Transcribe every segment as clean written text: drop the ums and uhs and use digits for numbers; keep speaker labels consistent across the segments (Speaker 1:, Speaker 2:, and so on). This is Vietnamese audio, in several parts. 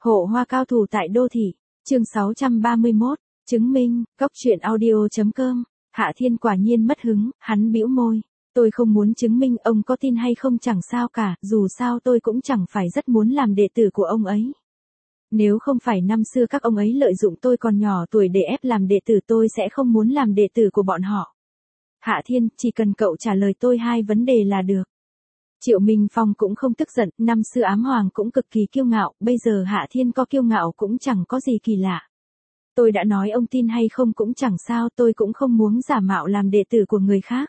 Speaker 1: Hộ hoa cao thủ tại đô thị, chương 631, chứng minh, cóc truyện audio.com. Hạ Thiên quả nhiên mất hứng, hắn bĩu môi. Tôi không muốn chứng minh ông có tin hay không chẳng sao cả, dù sao tôi cũng chẳng phải rất muốn làm đệ tử của ông ấy. Nếu không phải năm xưa các ông ấy lợi dụng tôi còn nhỏ tuổi để ép làm đệ tử tôi sẽ không muốn làm đệ tử của bọn họ. Hạ Thiên, chỉ cần cậu trả lời tôi hai vấn đề là được. Triệu Minh Phong cũng không tức giận, năm xưa Ám Hoàng cũng cực kỳ kiêu ngạo, bây giờ Hạ Thiên có kiêu ngạo cũng chẳng có gì kỳ lạ. Tôi đã nói ông tin hay không cũng chẳng sao, tôi cũng không muốn giả mạo làm đệ tử của người khác.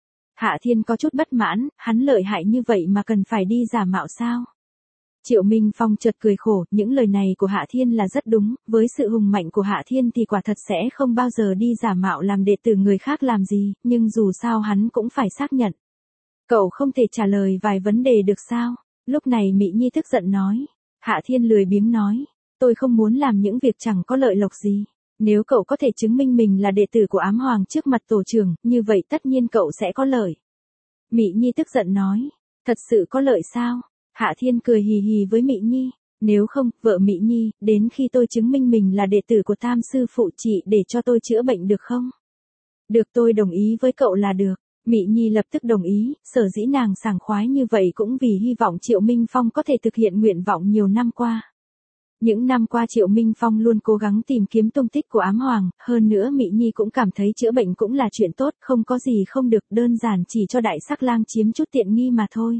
Speaker 1: Hạ Thiên có chút bất mãn, hắn lợi hại như vậy mà cần phải đi giả mạo sao? Triệu Minh Phong chợt cười khổ, những lời này của Hạ Thiên là rất đúng, với sự hùng mạnh của Hạ Thiên thì quả thật sẽ không bao giờ đi giả mạo làm đệ tử người khác làm gì, nhưng dù sao hắn cũng phải xác nhận. Cậu không thể trả lời vài vấn đề được sao? Lúc này Mị Nhi tức giận nói. Hạ Thiên lười biếng nói. Tôi không muốn làm những việc chẳng có lợi lộc gì. Nếu cậu có thể chứng minh mình là đệ tử của Ám Hoàng trước mặt tổ trưởng, như vậy tất nhiên cậu sẽ có lợi. Mị Nhi tức giận nói. Thật sự có lợi sao? Hạ Thiên cười hì hì với Mị Nhi. Nếu không, vợ Mị Nhi, đến khi tôi chứng minh mình là đệ tử của Tam sư phụ chị để cho tôi chữa bệnh được không? Được, tôi đồng ý với cậu là được. Mị Nhi lập tức đồng ý, sở dĩ nàng sảng khoái như vậy cũng vì hy vọng Triệu Minh Phong có thể thực hiện nguyện vọng nhiều năm qua. Những năm qua Triệu Minh Phong luôn cố gắng tìm kiếm tung tích của Ám Hoàng, hơn nữa Mị Nhi cũng cảm thấy chữa bệnh cũng là chuyện tốt, không có gì không được, đơn giản chỉ cho Đại Sắc Lang chiếm chút tiện nghi mà thôi.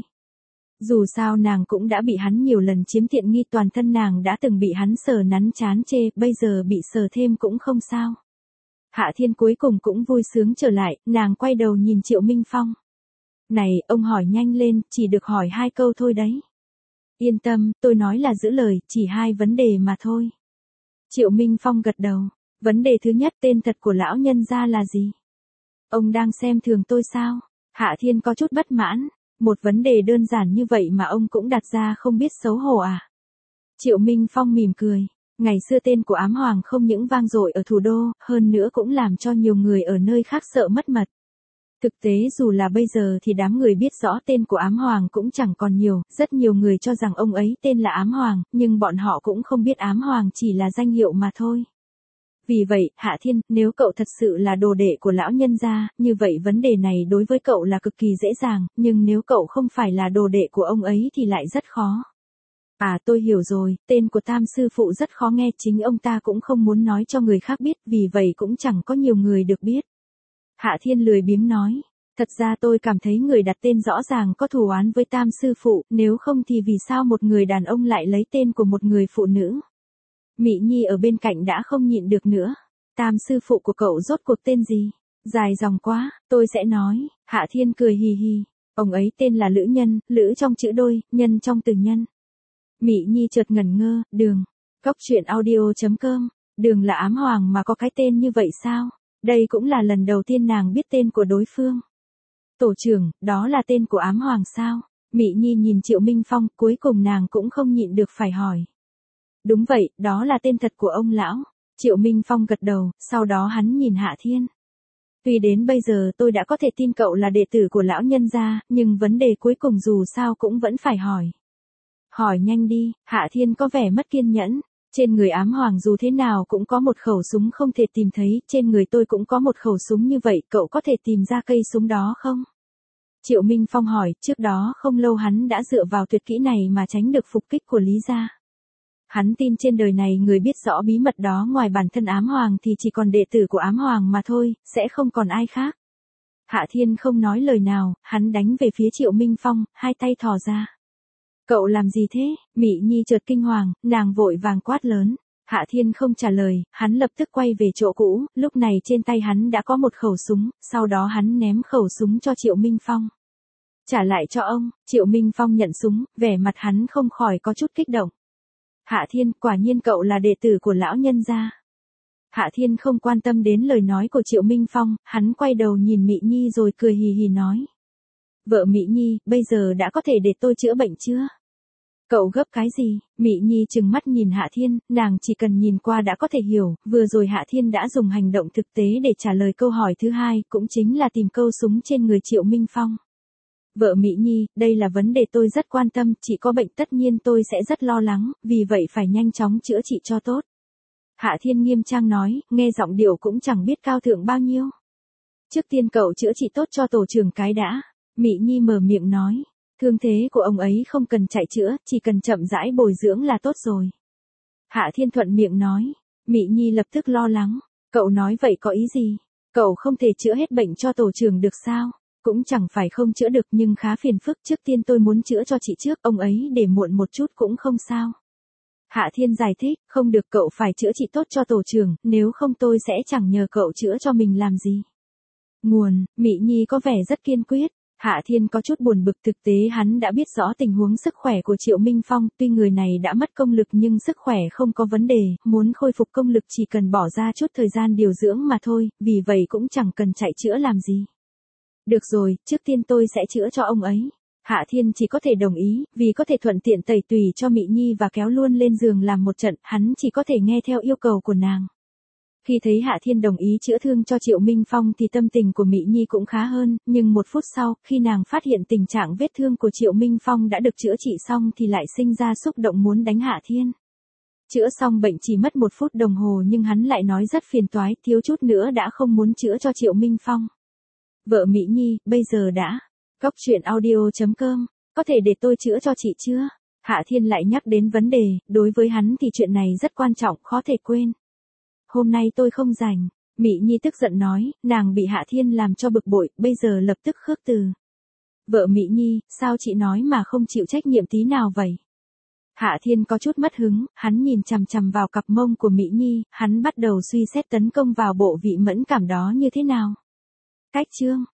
Speaker 1: Dù sao nàng cũng đã bị hắn nhiều lần chiếm tiện nghi, toàn thân nàng đã từng bị hắn sờ nắn chán chê, bây giờ bị sờ thêm cũng không sao. Hạ Thiên cuối cùng cũng vui sướng trở lại, nàng quay đầu nhìn Triệu Minh Phong. Này, ông hỏi nhanh lên, chỉ được hỏi 2 câu thôi đấy. Yên tâm, tôi nói là giữ lời, chỉ 2 vấn đề mà thôi. Triệu Minh Phong gật đầu. Vấn đề thứ nhất, tên thật của lão nhân gia là gì? Ông đang xem thường tôi sao? Hạ Thiên có chút bất mãn. Một vấn đề đơn giản như vậy mà ông cũng đặt ra, không biết xấu hổ à? Triệu Minh Phong mỉm cười. Ngày xưa tên của Ám Hoàng không những vang dội ở thủ đô, hơn nữa cũng làm cho nhiều người ở nơi khác sợ mất mật. Thực tế dù là bây giờ thì đám người biết rõ tên của Ám Hoàng cũng chẳng còn nhiều, rất nhiều người cho rằng ông ấy tên là Ám Hoàng, nhưng bọn họ cũng không biết Ám Hoàng chỉ là danh hiệu mà thôi. Vì vậy, Hạ Thiên, nếu cậu thật sự là đồ đệ của lão nhân gia, như vậy vấn đề này đối với cậu là cực kỳ dễ dàng, nhưng nếu cậu không phải là đồ đệ của ông ấy thì lại rất khó. À, tôi hiểu rồi, tên của Tam sư phụ rất khó nghe, chính ông ta cũng không muốn nói cho người khác biết, vì vậy cũng chẳng có nhiều người được biết. Hạ Thiên lười biếng nói, thật ra tôi cảm thấy người đặt tên rõ ràng có thù oán với Tam sư phụ, nếu không thì vì sao một người đàn ông lại lấy tên của một người phụ nữ? Mị Nhi ở bên cạnh đã không nhịn được nữa. Tam sư phụ của cậu rốt cuộc tên gì? Dài dòng quá, tôi sẽ nói. Hạ Thiên cười hì hì. Ông ấy tên là Lữ Nhân, Lữ trong chữ đôi, Nhân trong từ nhân. Mị Nhi chợt ngẩn ngơ, Đường. Cóc truyện audio.com. Đường là Ám Hoàng mà có cái tên như vậy sao? Đây cũng là lần đầu tiên nàng biết tên của đối phương. Tổ trưởng, đó là tên của Ám Hoàng sao? Mị Nhi nhìn Triệu Minh Phong, cuối cùng nàng cũng không nhịn được phải hỏi. Đúng vậy, đó là tên thật của ông lão. Triệu Minh Phong gật đầu, sau đó hắn nhìn Hạ Thiên. Tuy đến bây giờ tôi đã có thể tin cậu là đệ tử của lão nhân gia, nhưng vấn đề cuối cùng dù sao cũng vẫn phải hỏi. Hỏi nhanh đi, Hạ Thiên có vẻ mất kiên nhẫn. Trên người Ám Hoàng dù thế nào cũng có một khẩu súng không thể tìm thấy, trên người tôi cũng có một khẩu súng như vậy, cậu có thể tìm ra cây súng đó không? Triệu Minh Phong hỏi, trước đó không lâu hắn đã dựa vào tuyệt kỹ này mà tránh được phục kích của Lý gia. Hắn tin trên đời này người biết rõ bí mật đó ngoài bản thân Ám Hoàng thì chỉ còn đệ tử của Ám Hoàng mà thôi, sẽ không còn ai khác. Hạ Thiên không nói lời nào, hắn đánh về phía Triệu Minh Phong, 2 tay thò ra. Cậu làm gì thế? Mị Nhi chợt kinh hoàng, nàng vội vàng quát lớn. Hạ Thiên không trả lời, hắn lập tức quay về chỗ cũ, lúc này trên tay hắn đã có một khẩu súng, sau đó hắn ném khẩu súng cho Triệu Minh Phong. Trả lại cho ông. Triệu Minh Phong nhận súng, vẻ mặt hắn không khỏi có chút kích động. Hạ Thiên, quả nhiên cậu là đệ tử của lão nhân gia. Hạ Thiên không quan tâm đến lời nói của Triệu Minh Phong, hắn quay đầu nhìn Mị Nhi rồi cười hì hì nói. Vợ Mị Nhi, bây giờ đã có thể để tôi chữa bệnh chưa? Cậu gấp cái gì? Mị Nhi trừng mắt nhìn Hạ Thiên, nàng chỉ cần nhìn qua đã có thể hiểu, vừa rồi Hạ Thiên đã dùng hành động thực tế để trả lời câu hỏi thứ 2, cũng chính là tìm câu súng trên người Triệu Minh Phong. Vợ Mỹ Nhi, đây là vấn đề tôi rất quan tâm, chị có bệnh tất nhiên tôi sẽ rất lo lắng, vì vậy phải nhanh chóng chữa trị cho tốt. Hạ Thiên nghiêm trang nói, nghe giọng điệu cũng chẳng biết cao thượng bao nhiêu. Trước tiên cậu chữa trị tốt cho tổ trưởng cái đã. Mỹ Nhi mở miệng nói, thương thế của ông ấy không cần chạy chữa, chỉ cần chậm rãi bồi dưỡng là tốt rồi. Hạ Thiên thuận miệng nói, Mỹ Nhi lập tức lo lắng, cậu nói vậy có ý gì? Cậu không thể chữa hết bệnh cho tổ trưởng được sao? Cũng chẳng phải không chữa được nhưng khá phiền phức, trước tiên tôi muốn chữa cho chị trước, ông ấy để muộn một chút cũng không sao. Hạ Thiên giải thích, không được, cậu phải chữa trị tốt cho tổ trưởng, nếu không tôi sẽ chẳng nhờ cậu chữa cho mình làm gì. Nguồn, Mỹ Nhi có vẻ rất kiên quyết. Hạ Thiên có chút buồn bực, thực tế hắn đã biết rõ tình huống sức khỏe của Triệu Minh Phong, tuy người này đã mất công lực nhưng sức khỏe không có vấn đề, muốn khôi phục công lực chỉ cần bỏ ra chút thời gian điều dưỡng mà thôi, vì vậy cũng chẳng cần chạy chữa làm gì. Được rồi, trước tiên tôi sẽ chữa cho ông ấy. Hạ Thiên chỉ có thể đồng ý, vì có thể thuận tiện tẩy tùy cho Mỹ Nhi và kéo luôn lên giường làm một trận, hắn chỉ có thể nghe theo yêu cầu của nàng. Khi thấy Hạ Thiên đồng ý chữa thương cho Triệu Minh Phong thì tâm tình của Mỹ Nhi cũng khá hơn, nhưng một phút sau, khi nàng phát hiện tình trạng vết thương của Triệu Minh Phong đã được chữa trị xong thì lại sinh ra xúc động muốn đánh Hạ Thiên. Chữa xong bệnh chỉ mất 1 phút đồng hồ nhưng hắn lại nói rất phiền toái, thiếu chút nữa đã không muốn chữa cho Triệu Minh Phong. Vợ Mỹ Nhi, bây giờ đã. Goctruyện.audio.com, có thể để tôi chữa cho chị chưa? Hạ Thiên lại nhắc đến vấn đề, đối với hắn thì chuyện này rất quan trọng, khó thể quên. Hôm nay tôi không rảnh. Mỹ Nhi tức giận nói, nàng bị Hạ Thiên làm cho bực bội, bây giờ lập tức khước từ. Vợ Mỹ Nhi, sao chị nói mà không chịu trách nhiệm tí nào vậy? Hạ Thiên có chút mất hứng, hắn nhìn chằm chằm vào cặp mông của Mỹ Nhi, hắn bắt đầu suy xét tấn công vào bộ vị mẫn cảm đó như thế nào. Cách chương